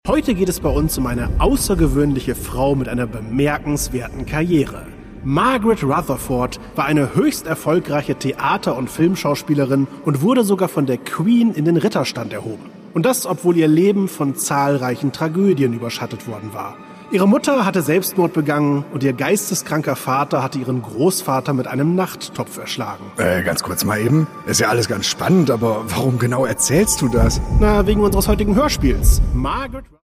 Heute geht es bei uns um eine außergewöhnliche Frau mit einer bemerkenswerten Karriere. Margaret Rutherford war eine höchst erfolgreiche Theater- und Filmschauspielerin und wurde sogar von der Queen in den Ritterstand erhoben. Und das, obwohl ihr Leben von zahlreichen Tragödien überschattet worden war. Ihre Mutter hatte Selbstmord begangen und ihr geisteskranker Vater hatte ihren Großvater mit einem Nachttopf erschlagen. Ganz kurz mal eben. Ist ja alles ganz spannend, aber warum genau erzählst du das? Na, wegen unseres heutigen Hörspiels. Margaret